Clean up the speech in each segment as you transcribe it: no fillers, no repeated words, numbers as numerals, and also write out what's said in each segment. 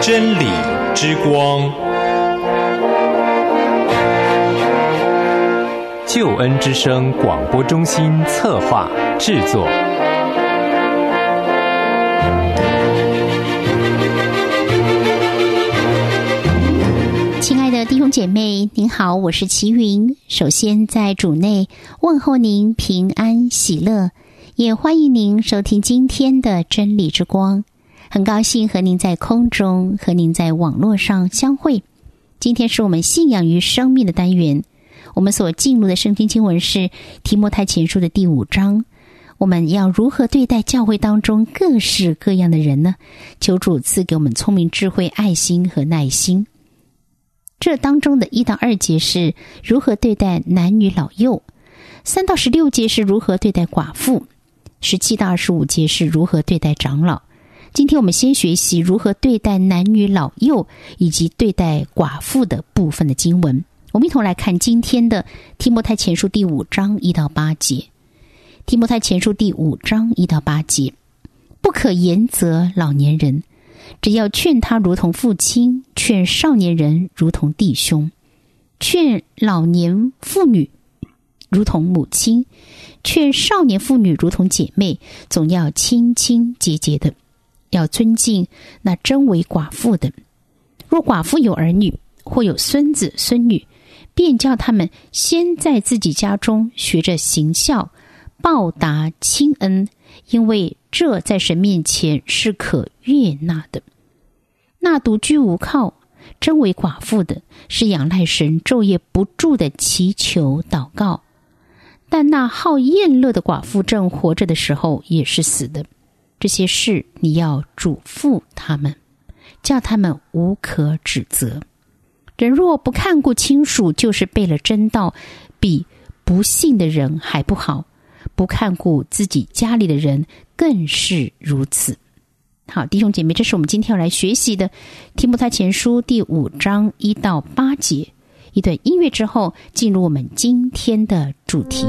真理之光，救恩之声广播中心策划制作。 亲爱的弟兄姐妹，您好，我是齐云。首先在主内问候您平安喜乐，也欢迎您收听今天的真理之光。很高兴和您在空中，和您在网络上相会。今天是我们信仰与生命的单元，我们所进入的圣经经文是提摩太前书的第5章。我们要如何对待教会当中各式各样的人呢？求主赐给我们聪明智慧、爱心和耐心。这当中的1到2节是如何对待男女老幼，3到16节是如何对待寡妇，17到25节是如何对待长老。今天我们先学习如何对待男女老幼以及对待寡妇的部分的经文。我们一同来看今天的提摩太前书第5章1到8节。提摩太前书第5章1到8节，不可严责老年人，只要劝他如同父亲，劝少年人如同弟兄，劝老年妇女如同母亲，劝少年妇女如同姐妹，总要清清洁洁的，要尊敬那真为寡妇的。若寡妇有儿女，或有孙子孙女，便叫他们先在自己家中学着行孝，报答亲恩，因为这在神面前是可悦纳的。那独居无靠，真为寡妇的，是仰赖神昼夜不住的祈求祷告。但那好宴乐的寡妇正活着的时候也是死的。这些事你要嘱咐他们，叫他们无可指责。人若不看顾亲属，就是背了真道，比不信的人还不好。不看顾自己家里的人更是如此。好，弟兄姐妹，这是我们今天要来学习的提摩太前书第5章1到8节。一段音乐之后，进入我们今天的主题。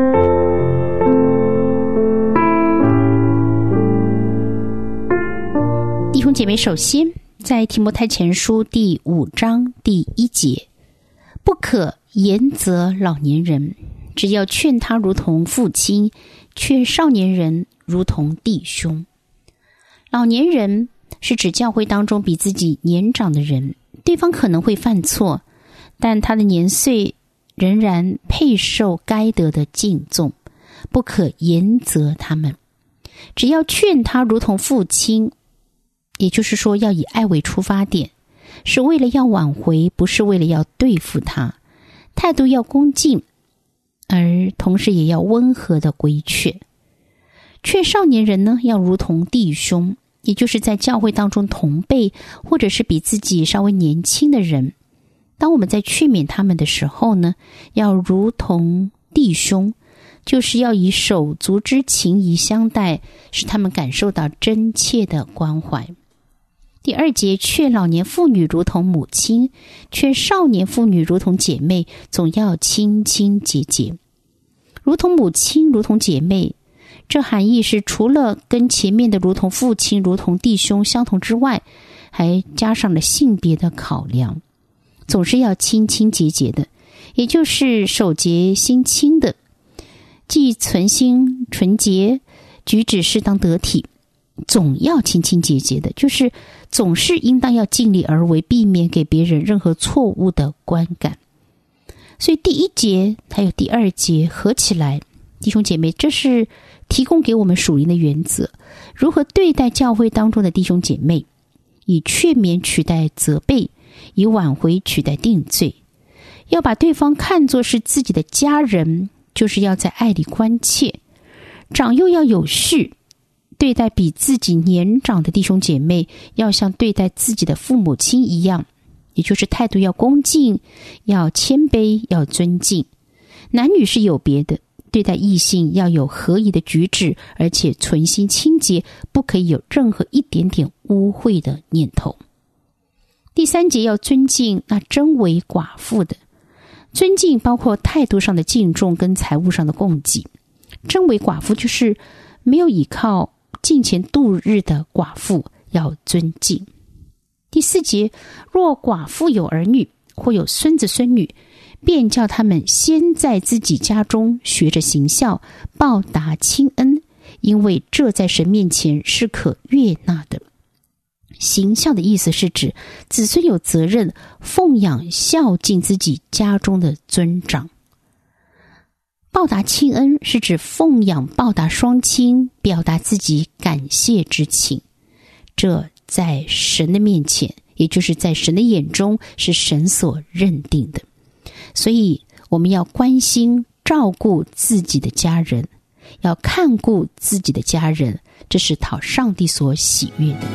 弟兄姐妹，首先在提摩太前书第5章第1节，不可严责老年人，只要劝他如同父亲，劝少年人如同弟兄。老年人是指教会当中比自己年长的人，对方可能会犯错，但他的年岁仍然配受该得的敬重，不可严责他们，只要劝他如同父亲，也就是说要以爱为出发点，是为了要挽回，不是为了要对付他，态度要恭敬，而同时也要温和的规劝。劝少年人呢，要如同弟兄，也就是在教会当中同辈或者是比自己稍微年轻的人，当我们在劝勉他们的时候呢，要如同弟兄，就是要以手足之情谊相待，使他们感受到真切的关怀。第2节，劝老年妇女如同母亲，劝少年妇女如同姐妹，总要清清洁洁。如同母亲，如同姐妹，这含义是除了跟前面的如同父亲、如同弟兄相同之外，还加上了性别的考量，总是要清清洁洁的，也就是手洁心清的，既存心纯洁，举止适当得体，总要清清洁洁的，就是总是应当要尽力而为，避免给别人任何错误的观感。所以第1节还有第2节合起来，弟兄姐妹，这是提供给我们属灵的原则，如何对待教会当中的弟兄姐妹，以劝勉取代责备，以挽回取代定罪，要把对方看作是自己的家人，就是要在爱里关切。长幼要有序，对待比自己年长的弟兄姐妹，要像对待自己的父母亲一样，也就是态度要恭敬，要谦卑，要尊敬。男女是有别的，对待异性要有合宜的举止，而且存心清洁，不可以有任何一点点污秽的念头。第3节，要尊敬那真为寡妇的。尊敬包括态度上的敬重跟财务上的供给。真为寡妇就是没有依靠金钱度日的寡妇，要尊敬。 第4节，若寡妇有儿女或有孙子孙女，便叫他们先在自己家中学着行孝，报答亲恩，因为这在神面前是可悦纳的。行孝的意思是指子孙有责任奉养孝敬自己家中的尊长。报答亲恩是指奉养报答双亲，表达自己感谢之情。这在神的面前，也就是在神的眼中，是神所认定的。所以我们要关心照顾自己的家人，要看顾自己的家人，这是讨上帝所喜悦的。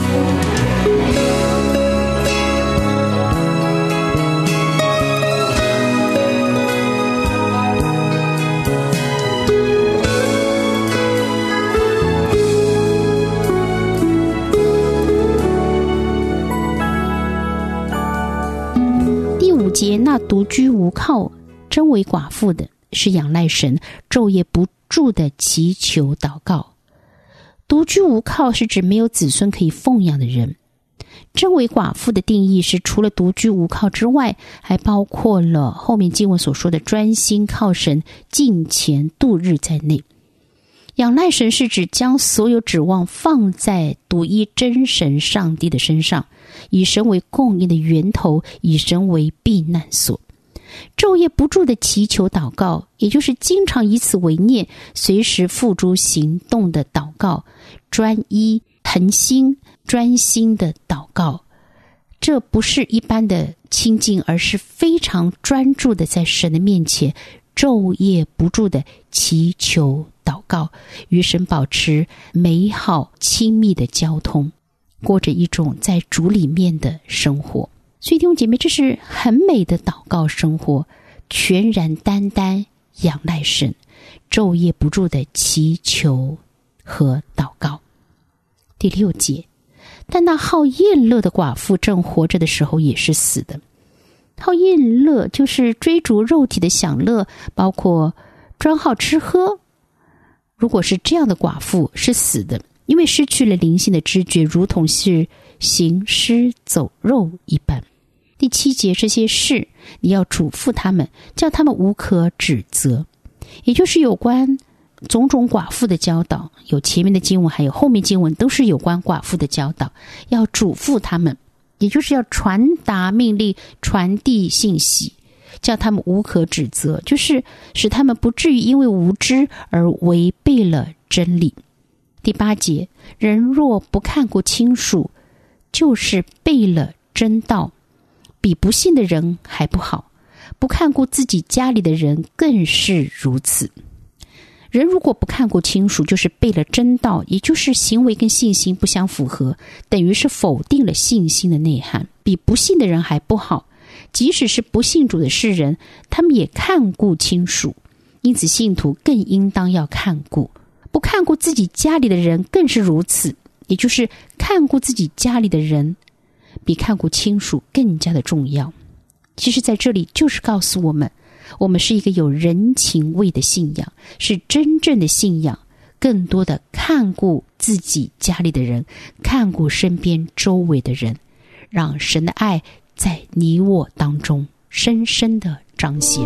第5节，那独居无靠真为寡妇的，是仰赖神，昼夜不住的祈求祷告。独居无靠是指没有子孙可以奉养的人。真为寡妇的定义是除了独居无靠之外，还包括了后面经文所说的专心靠神敬虔度日在内。仰赖神是指将所有指望放在独一真神上帝的身上，以神为供应的源头，以神为避难所。昼夜不住的祈求祷告，也就是经常以此为念，随时付诸行动的祷告，专一恒心专心的祷告。这不是一般的亲近，而是非常专注的在神的面前昼夜不住的祈求祷告，与神保持美好亲密的交通，过着一种在主里面的生活。所以弟兄姐妹，这是很美的祷告生活，全然单单仰赖神，昼夜不住的祈求和祷告。第6节，但那好宴乐的寡妇正活着的时候也是死的。好宴乐就是追逐肉体的享乐，包括专好吃喝。如果是这样的寡妇是死的，因为失去了灵性的知觉，如同是行尸走肉一般。第7节，这些事你要嘱咐他们，叫他们无可指责，也就是有关种种寡妇的教导，有前面的经文还有后面经文都是有关寡妇的教导，要嘱咐他们，也就是要传达命令，传递信息，叫他们无可指责，就是使他们不至于因为无知而违背了真理。第8节，人若不看顾亲属，就是背了真道，比不信的人还不好，不看顾自己家里的人更是如此。人如果不看顾亲属，就是背了真道，也就是行为跟信心不相符合，等于是否定了信心的内涵，比不信的人还不好。即使是不信主的世人，他们也看顾亲属，因此信徒更应当要看顾。不看顾自己家里的人更是如此，也就是看顾自己家里的人比看顾亲属更加的重要。其实在这里就是告诉我们，我们是一个有人情味的信仰，是真正的信仰，更多的看顾自己家里的人，看顾身边周围的人，让神的爱在你我当中深深的彰显。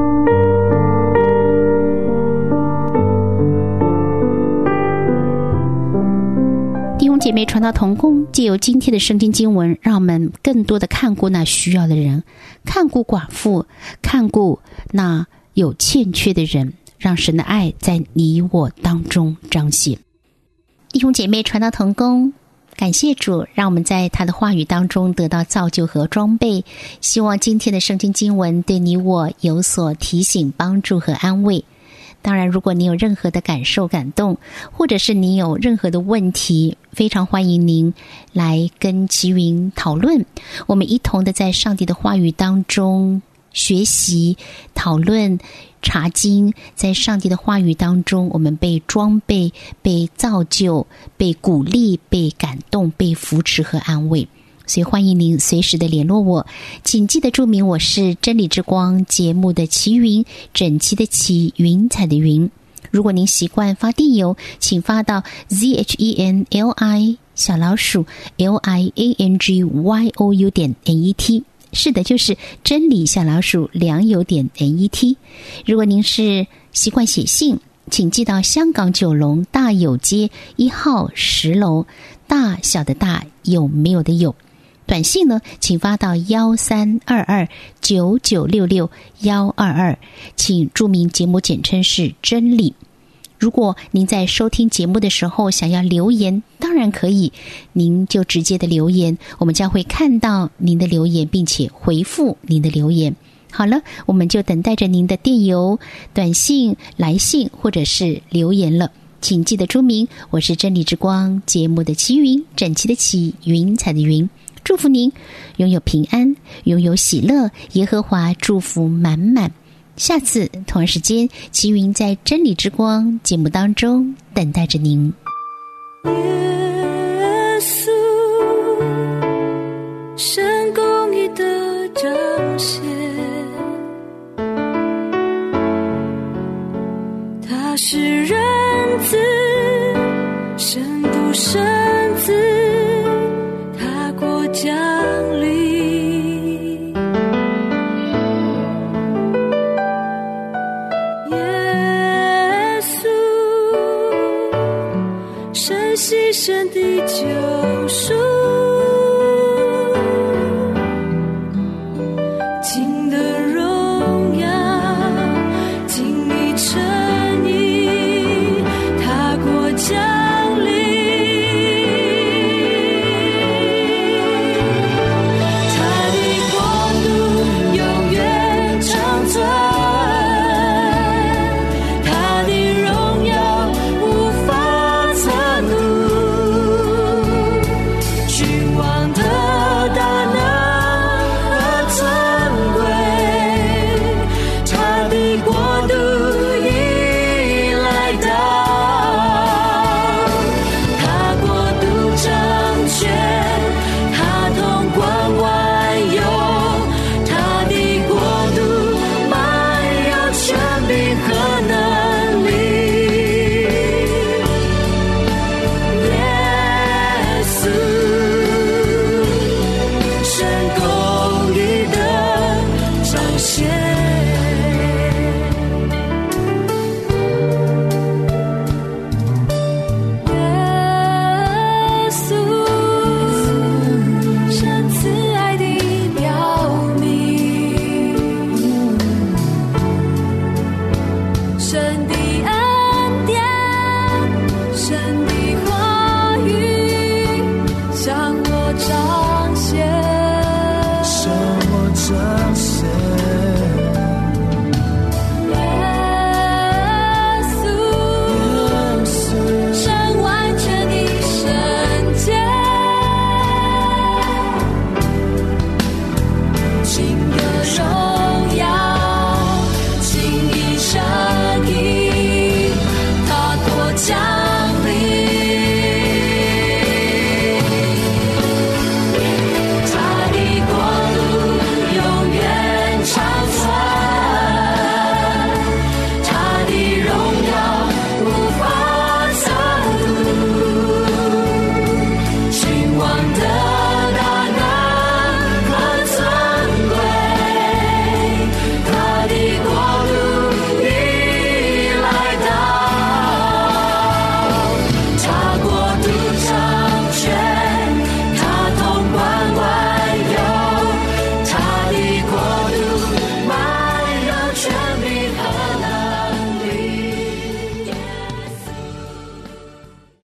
弟兄姐妹，传道同工，藉由今天的圣经经文，让我们更多的看顾那需要的人，看顾寡妇，看顾那有欠缺的人，让神的爱在你我当中彰显。弟兄姐妹，传道同工，感谢主，让我们在他的话语当中得到造就和装备。希望今天的圣经经文对你我有所提醒、帮助和安慰。当然，如果你有任何的感受、感动，或者是你有任何的问题，非常欢迎您来跟齐云讨论。我们一同的在上帝的话语当中学习、讨论、查经，在上帝的话语当中，我们被装备、被造就、被鼓励、被感动、被扶持和安慰。所以欢迎您随时的联络我，请记得注明我是真理之光节目的齐云，整齐的齐，云彩的云。如果您习惯发电邮，请发到小老鼠 LIANGYOU.NET， 是的，就是真理小老鼠良友.net。 如果您是习惯写信，请寄到香港九龙大有街1号10楼，大小的大，有没有的有。短信呢，请发到132299662122，请注明节目简称是真理。如果您在收听节目的时候想要留言，当然可以，您就直接的留言，我们将会看到您的留言，并且回复您的留言。好了，我们就等待着您的电邮、短信、来信或者是留言了。请记得注明，我是真理之光节目的齐云，整齐的齐，云彩的云。祝福您拥有平安，拥有喜乐，耶和华祝福满满。下次同一时间，齐云在真理之光节目当中等待着您。 耶稣，神公义的彰显，他是人子，神不生子，他国降临。牺牲的